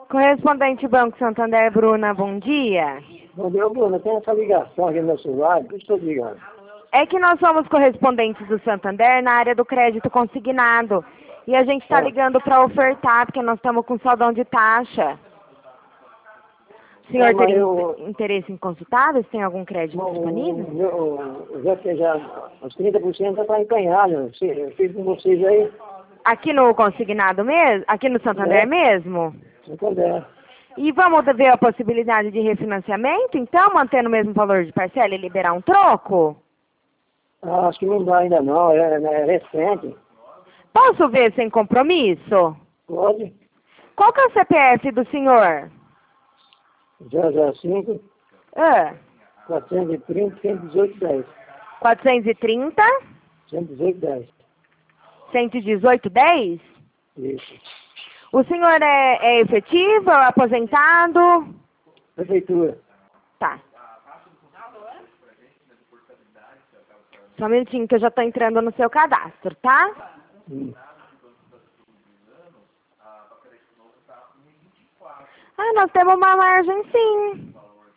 Correspondente Banco Santander, Bruna, bom dia. Bom dia, Bruna. Tem essa ligação aqui no meu celular, por isso estou ligando. É que nós somos correspondentes do Santander na área do crédito consignado. E a gente está ligando para ofertar, porque nós estamos com saldão de taxa. O senhor teria interesse em consultar? Se tem algum crédito disponível? Os 30% já está empenhado. Eu fiz com vocês aí. Aqui no consignado mesmo? Aqui no Santander mesmo? Santander. E vamos ver a possibilidade de refinanciamento, então, mantendo o mesmo valor de parcela e liberar um troco? Acho que não dá ainda não, é recente. Posso ver sem compromisso? Pode. Qual que é o CPF do senhor? 005 Ah, 430 118 10. 430 118 10. 118 10? Isso. O senhor é efetivo, é aposentado? Prefeitura. Tá. Só um minutinho que eu já estou entrando no seu cadastro, tá? Ah, nós temos uma margem sim.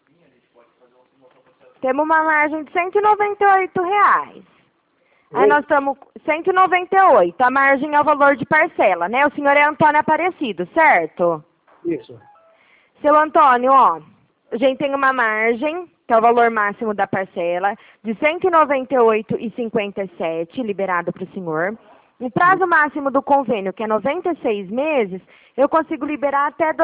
Temos uma margem de R$198. Aí nós estamos 198. A margem é o valor de parcela, né? O senhor é Antônio Aparecido, certo? Isso. Seu Antônio, ó, a gente tem uma margem, que é o valor máximo da parcela, de R$198,57 liberado para o senhor. O prazo máximo do convênio, que é 96 meses, eu consigo liberar até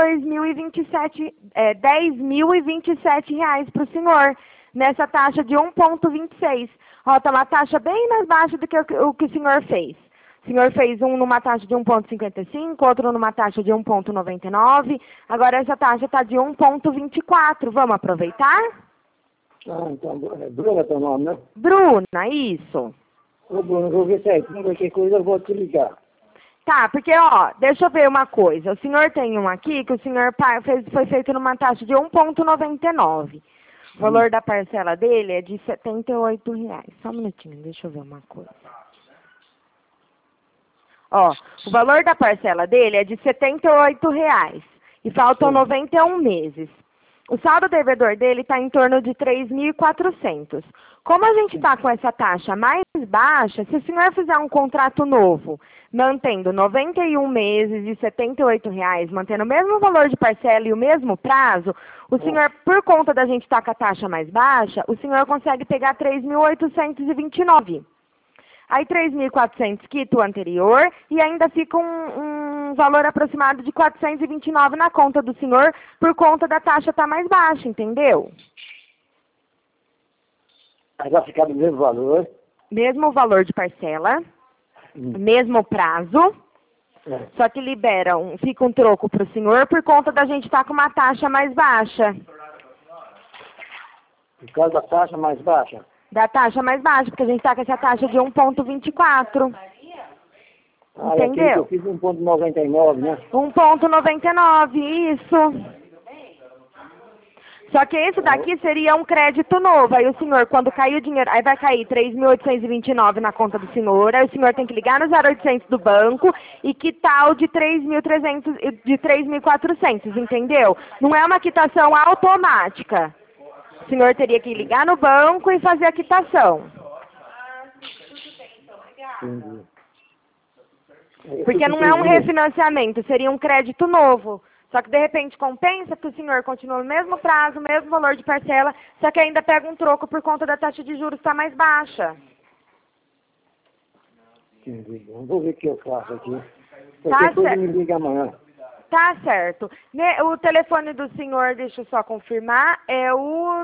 R$10.027 para o senhor, nessa taxa de 1,26. Ó, tá uma taxa bem mais baixa do que o que o senhor fez. O senhor fez um numa taxa de 1,55, outro numa taxa de 1,99. Agora essa taxa está de 1,24. Vamos aproveitar? Ah, então, Bruna é teu nome, né? Bruna, isso. Ô, Bruna, eu vou ver certinho, qualquer coisa eu vou te ligar. Tá, porque, ó, deixa eu ver uma coisa. O senhor tem um aqui que o senhor foi feito numa taxa de 1,99. O valor da parcela dele é de R$78. Só um minutinho, deixa eu ver uma coisa. Ó, o valor da parcela dele é de R$78. E faltam 91 meses. O saldo devedor dele está em torno de 3.400. Como a gente está com essa taxa mais baixa, se o senhor fizer um contrato novo, mantendo 91 meses e R$78, mantendo o mesmo valor de parcela e o mesmo prazo, o senhor, por conta da gente estar com a taxa mais baixa, o senhor consegue pegar 3.829. Aí 3.400 quita o anterior e ainda fica um valor aproximado de 429 na conta do senhor por conta da taxa estar mais baixa, entendeu? Aí vai ficar do mesmo valor. Mesmo valor de parcela, mesmo prazo, só que fica um troco para o senhor por conta da gente estar com uma taxa mais baixa. Por causa da taxa mais baixa? Da taxa mais baixa, porque a gente está com essa taxa de 1,24. Entendeu? Eu fiz 1,99, né? 1,99, isso. Só que esse daqui seria um crédito novo. Aí o senhor, quando cair o dinheiro, aí vai cair 3.829 na conta do senhor, aí o senhor tem que ligar no 0800 do banco e quitar o de 3.300, de 3.400, entendeu? Não é uma quitação automática. O senhor teria que ligar no banco e fazer a quitação. Entendi. Porque não é um refinanciamento, seria um crédito novo. Só que de repente compensa que o senhor continua no mesmo prazo, mesmo valor de parcela, só que ainda pega um troco por conta da taxa de juros estar mais baixa. Entendi. Vou ver o que eu faço aqui. Tá Depois certo. me liga amanhã. Tá certo. O telefone do senhor, deixa eu só confirmar, é o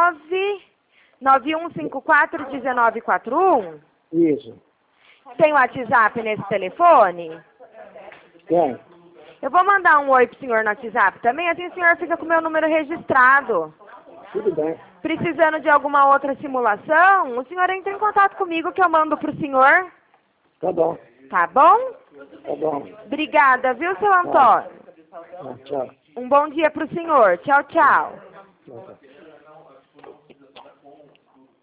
9154-1941? Isso. Tem WhatsApp nesse telefone? Tem. Eu vou mandar um oi pro senhor no WhatsApp também, assim o senhor fica com o meu número registrado. Tudo bem. Precisando de alguma outra simulação, o senhor entra em contato comigo que eu mando pro senhor. Tá bom. Tá bom? Tá bom. Obrigada, viu, seu Antônio? Tchau. Um bom dia pro senhor. Tchau, tchau. Tchau.